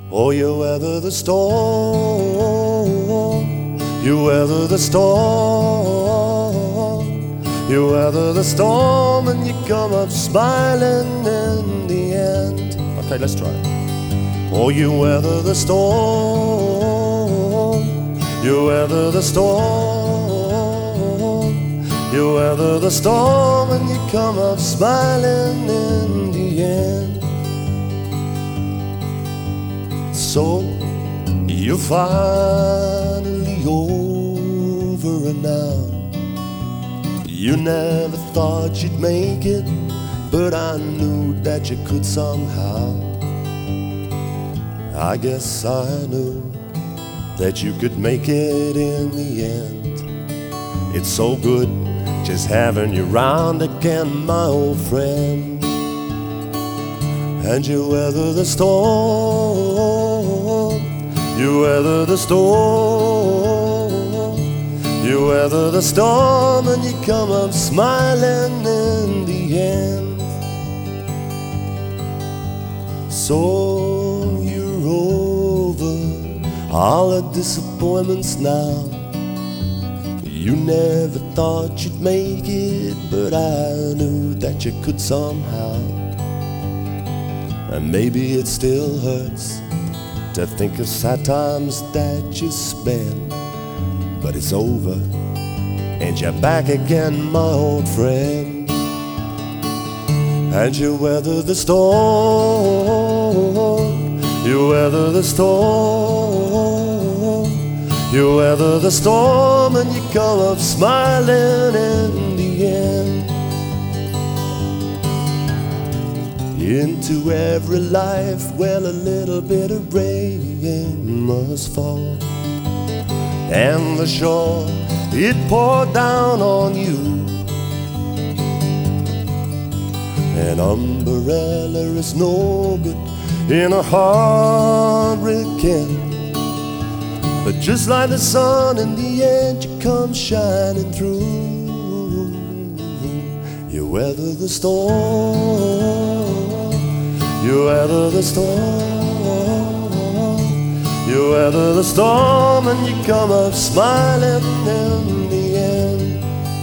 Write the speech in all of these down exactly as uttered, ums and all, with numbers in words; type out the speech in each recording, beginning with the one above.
Oh, you weather the storm, you weather the storm, you weather the storm, and you come up smiling in the end. Okay, let's try it. Oh, you weather the storm, you weather the storm, you weather the storm, and you come up smiling in the end. So you're finally over and now. You never thought you'd make it, but I knew that you could somehow. I guess I knew that you could make it in the end. It's so good just having you round again, my old friend. And you weather the storm, you weather the storm, you weather the storm, and you come up smiling in the end. So you're over all the disappointments now. You never thought you'd make it, but I knew that you could somehow. And maybe it still hurts to think of sad times that you spent, but it's over, and you're back again, my old friend. And you weather the storm, you weather the storm, you weather the storm, and you come up smiling in the end. Into every life, well, a little bit of rain must fall, and the shore, it poured down on you. An umbrella is no good in a hurricane, but just like the sun, in the end you come shining through. You weather the storm, you weather the storm, you weather the storm, and you come up smiling in the end.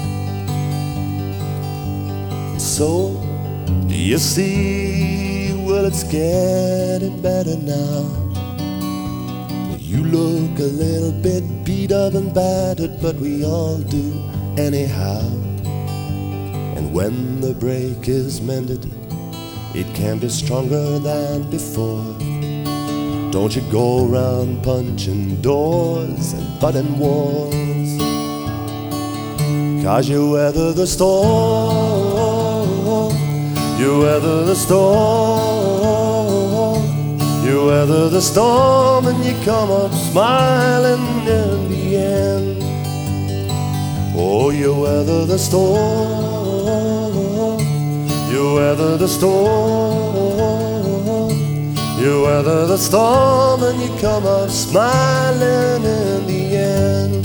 So you see, well, it's getting better now. You look a little bit beat up and battered, but we all do anyhow. And when the break is mended, it can be stronger than before. Don't you go around punching doors and butting walls, 'cause you weather the storm, you weather the storm, you weather the storm, and you come up smiling in the end. Oh, you weather the storm, you weather the storm, you weather the storm, and you come up smiling in the end.